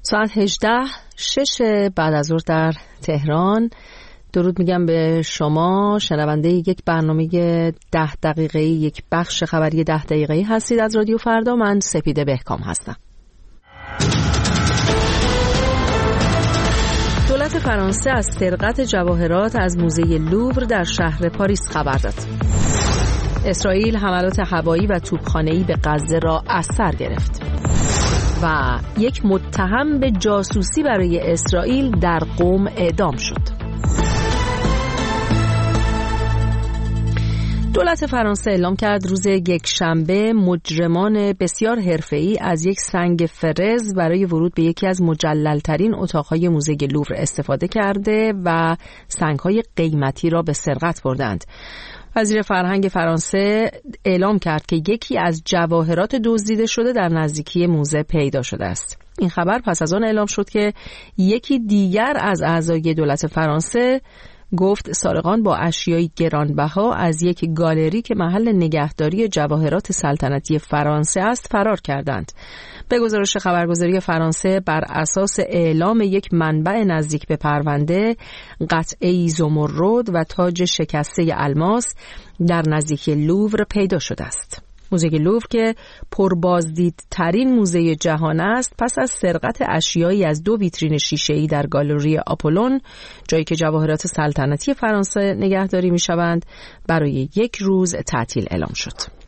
ساعت 18:06 بعد از ظهر در تهران. درود میگم به شما شنونده یک برنامه 10 دقیقه‌ای، یک بخش خبری 10 دقیقه‌ای هستید از رادیو فردا. من سپیده بهکام هستم. دولت فرانسه از سرقت جواهرات از موزه لوور در شهر پاریس خبر داد. اسرائیل حملات هوایی و توپخانه‌ای به غزه را از سر گرفت و یک متهم به جاسوسی برای اسرائیل در قم اعدام شد. دولت فرانسه اعلام کرد روز یکشنبه مجرمان بسیار حرفه‌ای از یک سنگ فرز برای ورود به یکی از مجلل‌ترین اتاق‌های موزه لوور استفاده کرده و سنگ‌های قیمتی را به سرقت بردند. وزیر فرهنگ فرانسه اعلام کرد که یکی از جواهرات دزدیده شده در نزدیکی موزه پیدا شده است. این خبر پس از آن اعلام شد که یکی دیگر از اعضای دولت فرانسه گفت سارقان با اشیای گرانبها از یک گالری که محل نگهداری جواهرات سلطنتی فرانسه است فرار کردند. به گزارش خبرگزاری فرانسه بر اساس اعلام یک منبع نزدیک به پرونده، قطعه‌ای زمرد و تاج شکسته الماس در نزدیکی لوور پیدا شده است. موزه لوور که پربازدیدترین موزه جهان است، پس از سرقت اشیایی از 2 ویترین شیشه‌ای در گالری آپولون، جایی که جواهرات سلطنتی فرانسه نگهداری می‌شوند، برای یک روز تعطیل اعلام شد.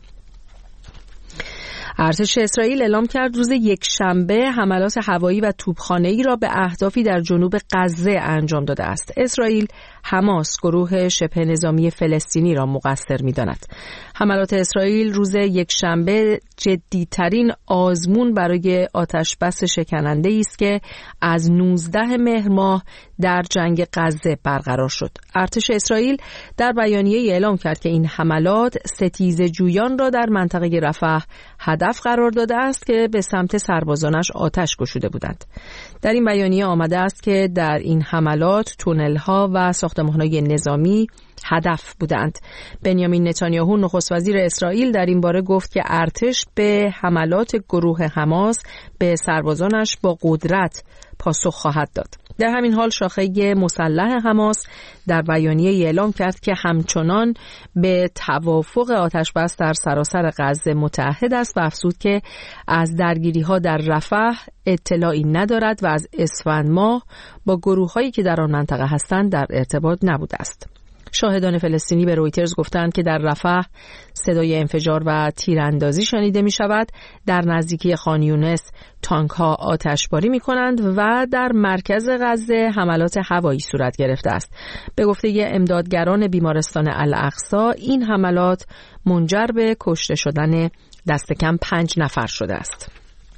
ارتش اسرائیل اعلام کرد روز یکشنبه حملات هوایی و توپخانه‌ای را به اهدافی در جنوب غزه انجام داده است. اسرائیل حماس، گروه شبه نظامی فلسطینی، را مقصر می‌داند. حملات اسرائیل روز یکشنبه جدی‌ترین آزمون برای آتش‌بس شکننده‌ای است که از 19 مهر ماه در جنگ غزه برقرار شد. ارتش اسرائیل در بیانیه‌ای اعلام کرد که این حملات ستیزه‌جویان را در منطقه رفح هدف قرار داده است که به سمت سربازانش آتش گشوده بودند. در این بیانیه آمده است که در این حملات تونل‌ها و ساختمان‌های نظامی هدف بودند. بنیامین نتانیاهو نخست وزیر اسرائیل در این باره گفت که ارتش به حملات گروه حماس به سربازانش با قدرت پاسخ خواهد داد. در همین حال شاخه مسلح حماس در بیانیه اعلام کرد که همچنان به توافق آتش‌بس در سراسر غزه متعهد است و افزود که از درگیری‌ها در رفح اطلاعی ندارد و از اسفند ماه با گروه‌هایی که در آن منطقه هستند در ارتباط نبوده است. شاهدان فلسطینی به رویترز گفتند که در رفح صدای انفجار و تیراندازی شنیده می شود. در نزدیکی خان یونس تانک‌ها آتشباری می کنند و در مرکز غزه حملات هوایی صورت گرفته است. به گفته امدادگران بیمارستان الاقصی این حملات منجر به کشته شدن دست کم 5 نفر شده است.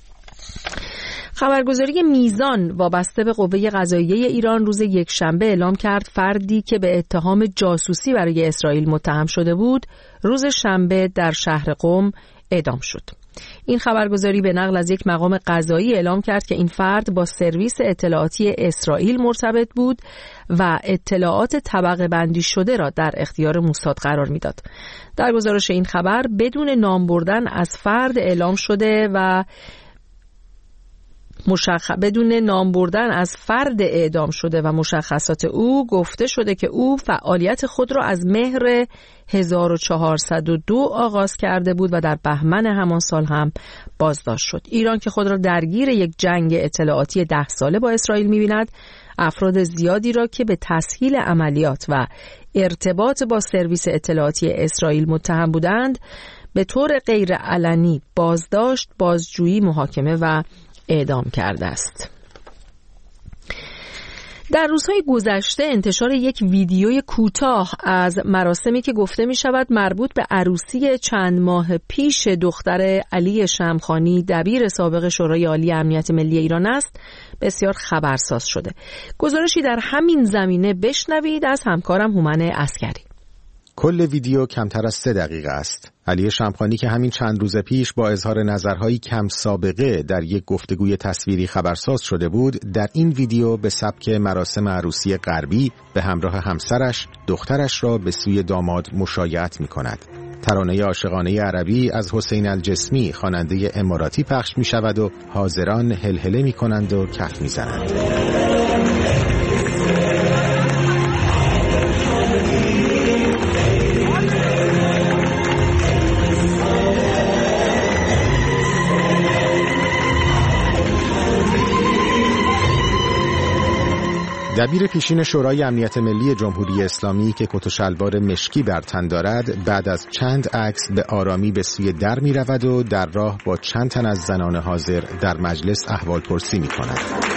خبرگزاری میزان وابسته به قوه قضاییه ایران روز یکشنبه اعلام کرد فردی که به اتهام جاسوسی برای اسرائیل متهم شده بود روز شنبه در شهر قم اعدام شد. این خبرگزاری به نقل از یک مقام قضایی اعلام کرد که این فرد با سرویس اطلاعاتی اسرائیل مرتبط بود و اطلاعات طبقه بندی شده را در اختیار موساد قرار میداد. در گزارش این خبر بدون نام بردن از فرد اعلام شده و بدون نام بردن از فرد اعدام شده و مشخصات او گفته شده که او فعالیت خود را از مهر 1402 آغاز کرده بود و در بهمن همان سال هم بازداشت شد. ایران که خود را درگیر یک جنگ اطلاعاتی 10 ساله با اسرائیل می‌بیند، افراد زیادی را که به تسهیل عملیات و ارتباط با سرویس اطلاعاتی اسرائیل متهم بودند، به طور غیر علنی بازداشت، بازجویی، محاکمه و اعدام کرده است. در روزهای گذشته انتشار یک ویدیوی کوتاه از مراسمی که گفته می شود مربوط به عروسی چند ماه پیش دختر علی شمخانی دبیر سابق شورای عالی امنیت ملی ایران است بسیار خبرساز شده. گزارشی در همین زمینه بشنوید از همکارم هومن عسکری. کل ویدیو کمتر از 3 دقیقه است. علی شمخانی که همین چند روز پیش با اظهار نظرهایی کم سابقه در یک گفتگوی تصویری خبرساز شده بود، در این ویدیو به سبک مراسم عروسی غربی به همراه همسرش دخترش را به سوی داماد مشایعت می کند. ترانه عاشقانه عربی از حسین الجسمی خواننده اماراتی پخش می شود و حاضران هلهله می کنند و کف می زنند. دبیر پیشین شورای امنیت ملی جمهوری اسلامی که کت و شلوار مشکی بر تن دارد بعد از چند عکس به آرامی به سوی در می رود و در راه با چند تن از زنان حاضر در مجلس احوالپرسی می کند.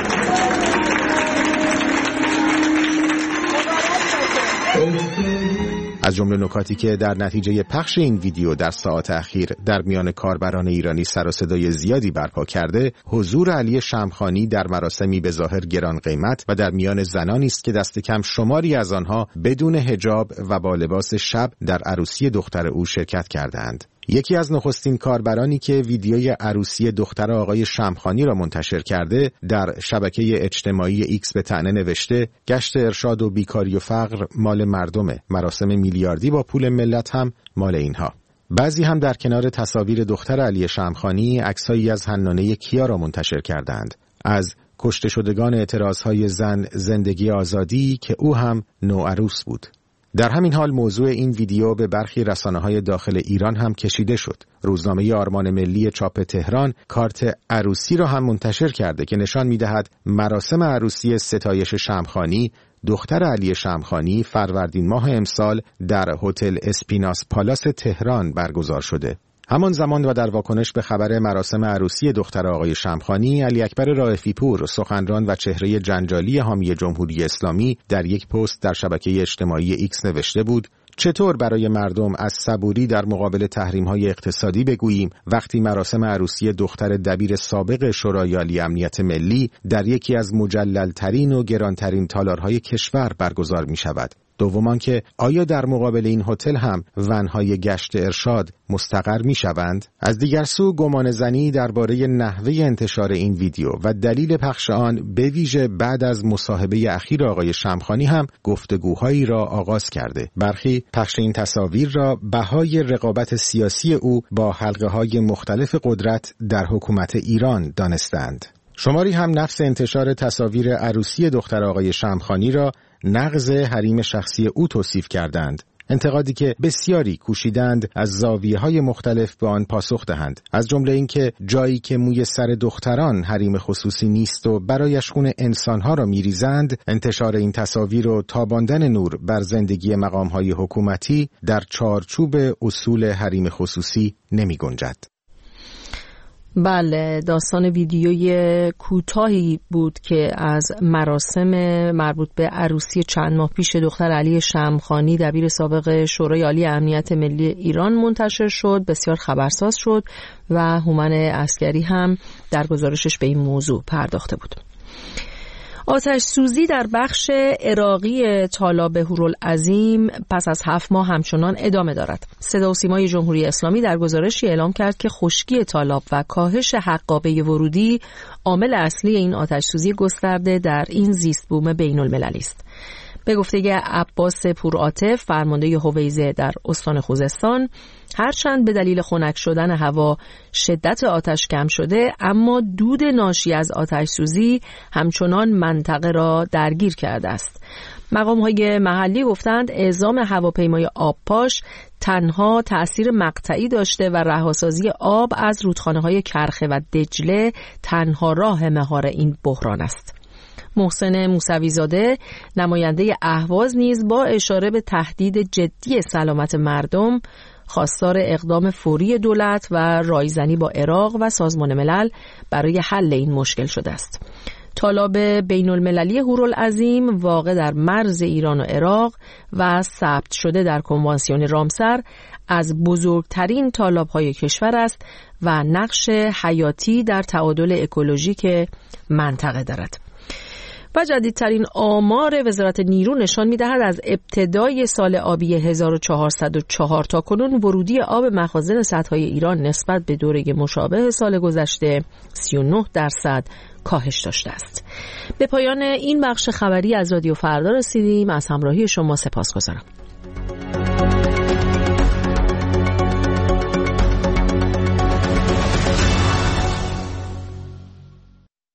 از جمله نکاتی که در نتیجه پخش این ویدیو در ساعات اخیر در میان کاربران ایرانی سر و صدای زیادی برپا کرده، حضور علی شمخانی در مراسمی به ظاهر گران قیمت و در میان زنانی است که دست کم شماری از آنها بدون حجاب و با لباس شب در عروسی دختر او شرکت کردند. یکی از نخستین کاربرانی که ویدیوی عروسی دختر آقای شمخانی را منتشر کرده در شبکه اجتماعی ایکس به طعنه نوشته: گشت ارشاد و بیکاری و فقر مال مردمه، مراسم میلیاردی با پول ملت هم مال اینها. بعضی هم در کنار تصاویر دختر علی شمخانی عکسایی از حنانه کیا را منتشر کردند، از کشته شدگان اعتراضهای زن زندگی آزادی که او هم نوعروس بود. در همین حال موضوع این ویدیو به برخی رسانه‌های داخل ایران هم کشیده شد. روزنامه آرمان ملی چاپ تهران کارت عروسی را هم منتشر کرده که نشان می‌دهد مراسم عروسی ستایش شمخانی دختر علی شمخانی فروردین ماه امسال در هتل اسپیناس پالاس تهران برگزار شده. همان زمان و در واکنش به خبر مراسم عروسی دختر آقای شمخانی، علی اکبر رائفی پور، سخنران و چهره جنجالی حامی جمهوری اسلامی، در یک پست در شبکه اجتماعی ایکس نوشته بود: چطور برای مردم از صبوری در مقابل تحریم‌های اقتصادی بگوییم وقتی مراسم عروسی دختر دبیر سابق شورای عالی امنیت ملی در یکی از مجلل‌ترین و گرانترین تالارهای کشور برگزار می‌شود؟ دومان که آیا در مقابل این هتل هم ونهای گشت ارشاد مستقر می شوند؟ از دیگر سو گمان زنی درباره نحوه انتشار این ویدیو و دلیل پخش آن به ویژه بعد از مصاحبه اخیر آقای شمخانی هم گفتگوهایی را آغاز کرده. برخی پخش این تصاویر را بهای رقابت سیاسی او با حلقه‌های مختلف قدرت در حکومت ایران دانستند. شماری هم نفس انتشار تصاویر عروسی دختر آقای شمخانی را نقض حریم شخصی او توصیف کردند، انتقادی که بسیاری کوشیدند از زاویه‌های مختلف به آن پاسخ دهند، از جمله اینکه جایی که موی سر دختران حریم خصوصی نیست و برایش خون انسانها را می‌ریزند، انتشار این تصاویر و تاباندن نور بر زندگی مقام‌های حکومتی در چارچوب اصول حریم خصوصی نمی‌گنجد. بله، داستان ویدیوی کوتاهی بود که از مراسم مربوط به عروسی چند ماه پیش دختر علی شمخانی دبیر سابق شورای عالی امنیت ملی ایران منتشر شد. بسیار خبرساز شد و هومن عسکری هم در گزارشش به این موضوع پرداخته بود. آتش سوزی در بخش عراقی تالاب هورالعظیم پس از 7 ماه همچنان ادامه دارد. صدا و سیمای جمهوری اسلامی در گزارشی اعلام کرد که خشکی تالاب و کاهش حقابه ورودی عامل اصلی این آتش سوزی گسترده در این زیست بوم بین المللی است. به گفته عباس پورعاطف، فرمانده هویزه در استان خوزستان، هرچند به دلیل خنک شدن هوا شدت آتش کم شده، اما دود ناشی از آتش سوزی همچنان منطقه را درگیر کرده است. مقام‌های محلی گفتند اعزام هواپیمای آبپاش تنها تأثیر مقطعی داشته و رهاسازی آب از رودخانه‌های کرخه و دجله تنها راه مهار این بحران است. محسن موسوی‌زاده، نماینده اهواز، نیز با اشاره به تهدید جدی سلامت مردم خواستار اقدام فوری دولت و رایزنی با عراق و سازمان ملل برای حل این مشکل شده است. تالاب بین المللی هورالعظیم واقع در مرز ایران و عراق و ثبت شده در کنوانسیون رامسر از بزرگترین تالاب‌های کشور است و نقش حیاتی در تعادل اکولوژیک منطقه دارد. و جدیدترین آمار وزارت نیرو نشان می‌دهد از ابتدای سال آبی 1404 تا کنون ورودی آب مخازن سدهای ایران نسبت به دوره مشابه سال گذشته 39% کاهش داشته است. به پایان این بخش خبری از رادیو فردا رسیدیم. از همراهی شما سپاسگزارم.